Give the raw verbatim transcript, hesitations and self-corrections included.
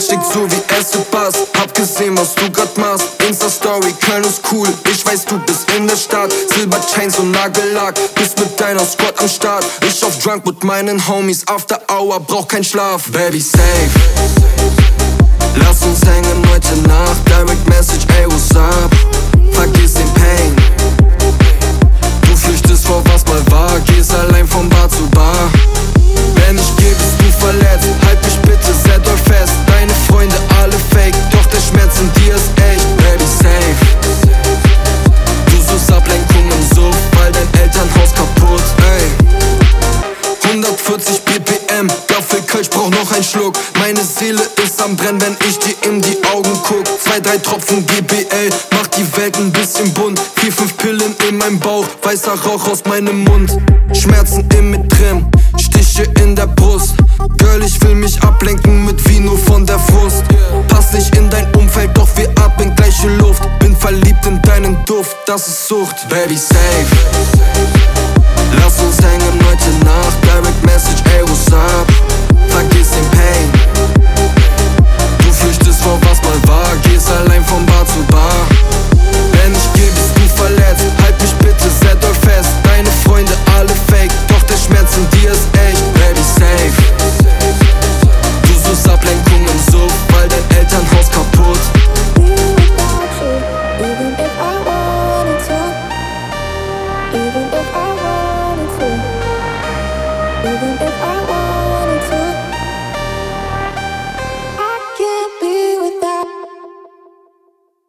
Herz schlägt so wie erste Bass. Hab gesehen, was du grad machst. Insta-Story, Köln ist cool. Ich weiß, du bist in der Stadt. Silberchains und Nagellack. Bist mit deiner Squad am Start. Ich auf Drunk mit meinen Homies. After Hour, brauch kein Schlaf. Baby, safe. Lass uns hängen heute Nacht. Direct Message, ey, what's up? Vergiss den Pain. Du flüchtest vor, was mal war. Gehst allein von Bar zu Bar. Wenn ich geh, bist du verletzt. Halt mich bitte sehr doll fest. Deine Freunde alle fake, doch der Schmerz in dir ist echt. Baby, safe. Du suchst Ablenkung im Suff, weil dein Elternhaus kaputt, ey. hundertvierzig B P M, Gaffel Kölsch brauch noch einen Schluck. Meine Seele ist am Brennen, wenn ich dir in die Augen guck. Zwei, drei Tropfen G B L, macht die Welt ein bisschen bunt. Vier, fünf Pillen in meinem Bauch, weißer Rauch aus meinem Mund. Schmerzen im mit drin, Stiche in der Brust. Girl, ich will mich ablenken mit Vino von der Frust. Pass nicht in dein Umfeld, doch wir atmen gleiche Luft. Bin verliebt in deinen Duft, das ist Sucht. Baby, safe. Lass uns hängen heute Nacht.